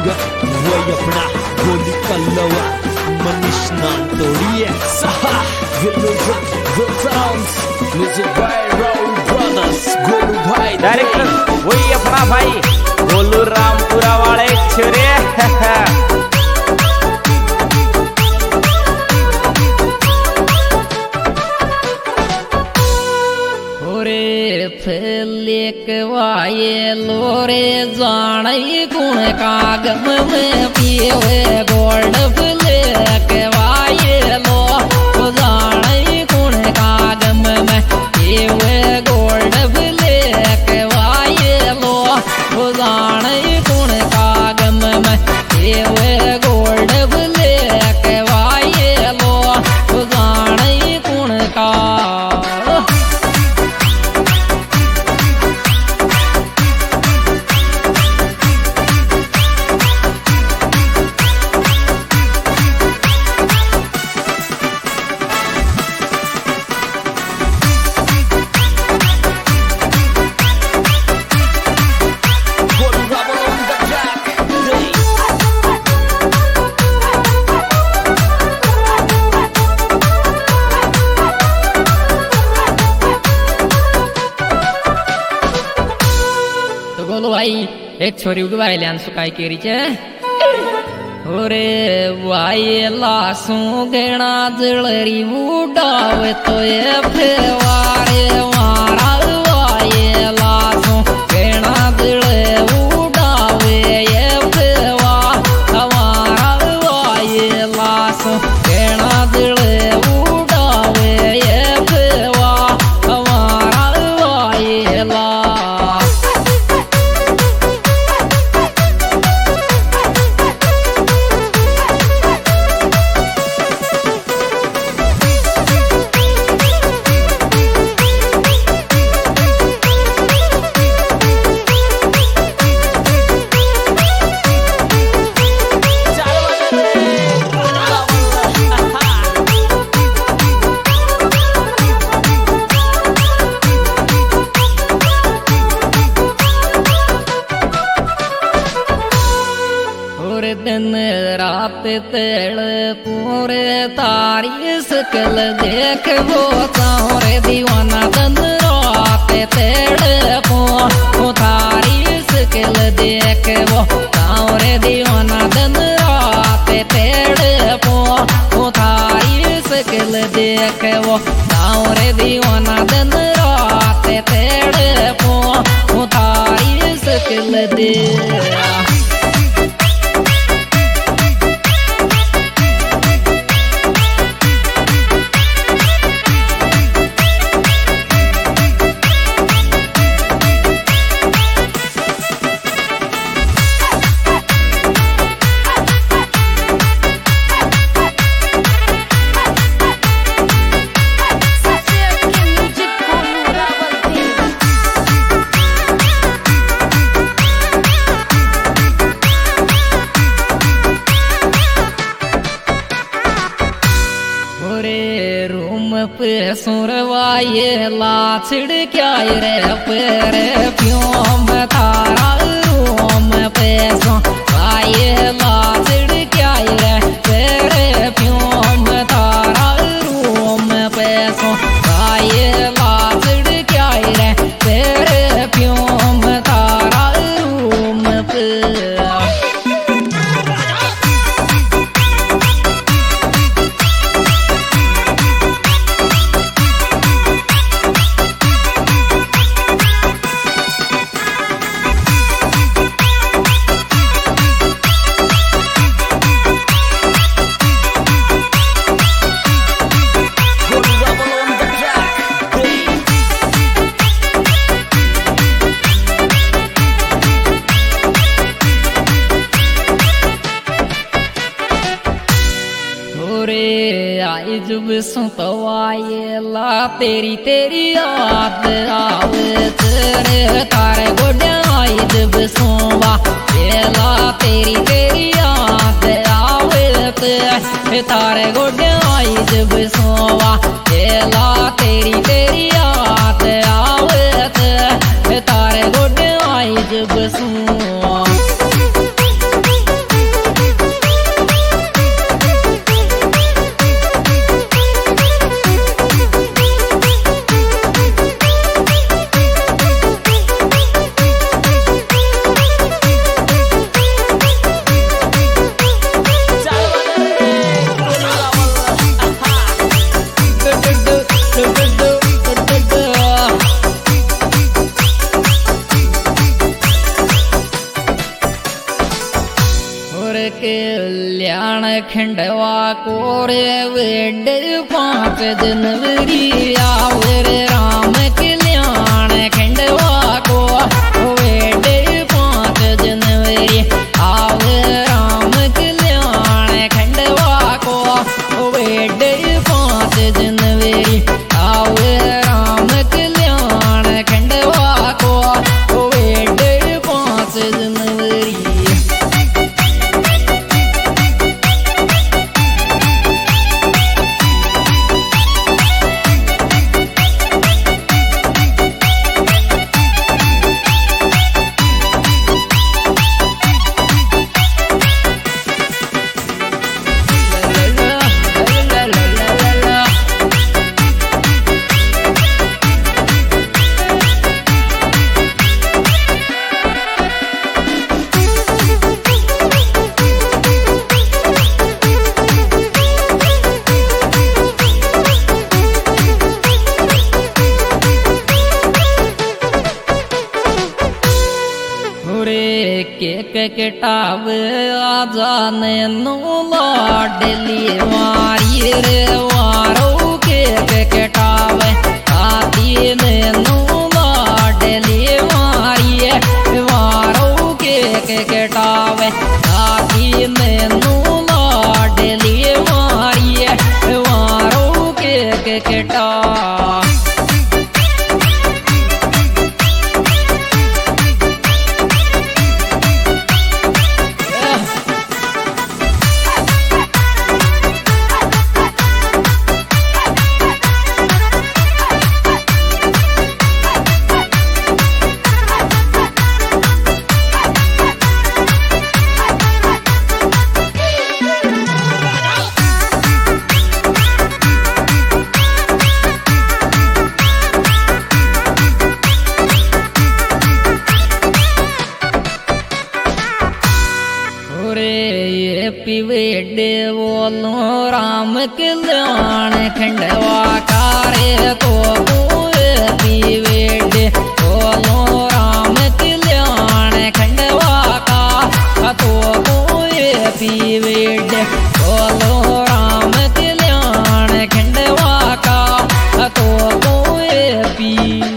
होगा वही अपना गोली कल्लवा मनीष नाम तोड़िए सहा डायरेक्टर वही अपना भाई गोलू रामपुरा वाले छोरे वाये लोरे जाने गुण कागम में पिए हुए गोल्ड फले के वाये लो जाने गुण कागम में पिए हुए गोल्ड फले के वाये लो जाने गुण कागम में पिए हुए गोल्ड फले के वाये लो जाने गुण का भाई एक छोरी उगवाय ल्यान सुकाय केरी छे ओरे वाये लासू गेणा जळरी उडावे तो ये फेवारे मारा वाये लासू गेणा जळे उडावे ये फेवा हमारा वाये लासू गेणा जळे उडावे ये फेवा हमारा वाये ला दिन रात तेल पूरे तारी सकल देख वो तारे दीवाना दिन रात तेल पो तारी सकल देख वो तारे दीवाना दिन रात तेल पो तारी सकल देख वो तारे दीवाना दिन रात तेल पो तारी सकल दे पे सुरवाये लाछड़ क्या रे पेरे प्योम तारा रूम पे सुरवाये लाछड़ क्या रे पेरे प्योम तारा रूम पे सुरवाये लाछड़ क्या रे पेरे प्योम तारा रूम पे जब सुतवाये ला तेरी तेरी याद आवे तेरे तारे गोड्याई जब सोवा ला तेरी तेरी याद आवे तेरे तारे गोड्याई जब सोवा ला तेरी तेरी याद आवे तेरे तारे गोड्याई जब सोवा कल्याण खंडवा कोरे वेड 5 जनवरी आवर राम कल्याण खंडवा को वेड 5 जनवरी आवर राम कल्याण खंडवा को वेड 5 जनवरी आवर राम कल्याण खंडवा को वेड 5 जनवरी। केक कटाव आजाने नो लाडली मारी रे वारो केक कटाव आती ने नो लाडली मारी वारो केक कटाव आती ने नो लाडली मारी वारो केक कटाव। वेड बोलो राम कल्याण खंडवा कारे तो वेड बोलो राम कल्याण खंडवा का तो वेड बोलो राम कल्याण खंडवा का तो पी।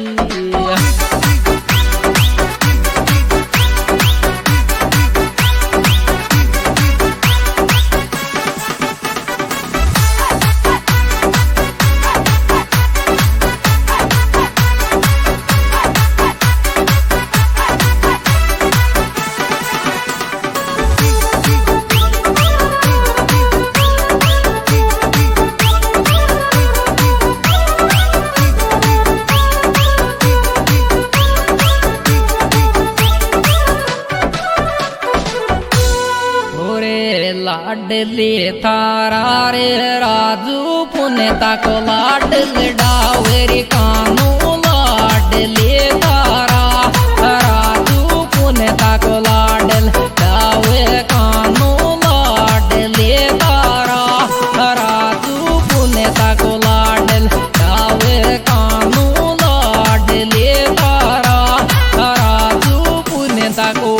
लाडले तारा रे राजू पुनेता को लाडले डावेरी कानू लाडले तारा राजू पुनेता को लाडल डावे कानू लाडले तारा राजू पुनेता को लाडल डावे कानू लाडले तारा राजू पुनेता को।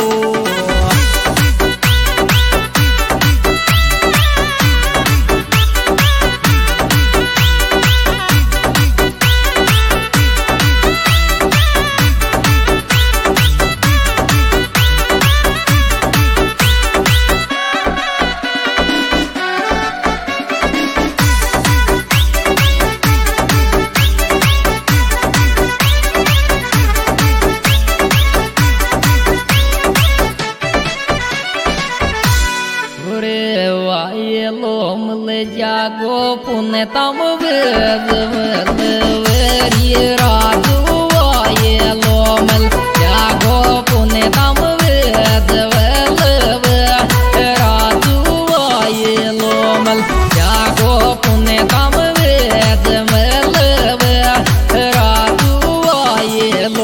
जागो पुण्य तम वेद वेरी राजू आये लोमल जागो पुण्य तम वेद राजू आये लोमल जागो पुण्य तम वेद राजू आये लो।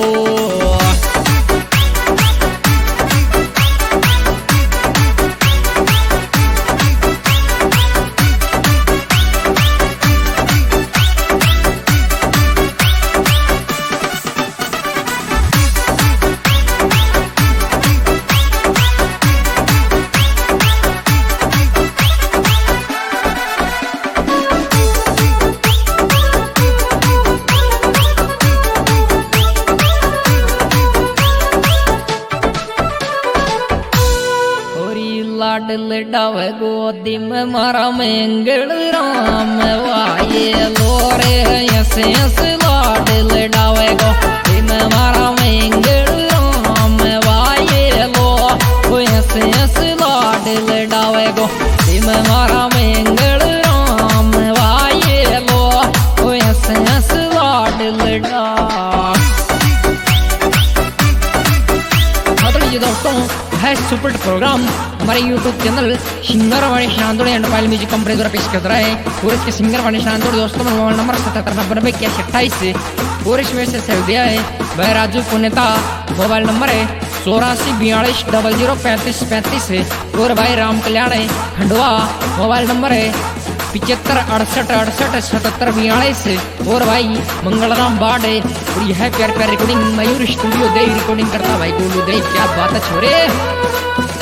लाडल डावे गोदी में मारा मंगल राम वाये लो रे ऐसे ऐसे लाडल डावे गोदी में मारा मंगल राम वाये लो ऐसे ऐसे लाडल डावे गोदी में मारा मंगल राम वाये लो ऐसे ऐसे लाडल डावे। दोस्तों है सुपर प्रोग्राम हमारे YouTube चैनल सिंगर वाणी शानदोड़ एंड मोबाइल म्यूजिक कंपनी द्वारा पेश कर रहा है और इसके सिंगर वाणी शानदोड़ दोस्तों में मोबाइल नंबर 7790 से और इसमें से सेव दिया है भाई राजू पुनेता। मोबाइल नंबर है 8442003535 है और भाई राम कल्याण है खंडवा। मोबाइल नंबर है 7568687742 और भाई मंगलराम बाड है। और यह प्यार प्यार रिकॉर्डिंग मयूर स्टूडियो दे रिकॉर्डिंग करता भाई गोलू दे। क्या बात है छोरे।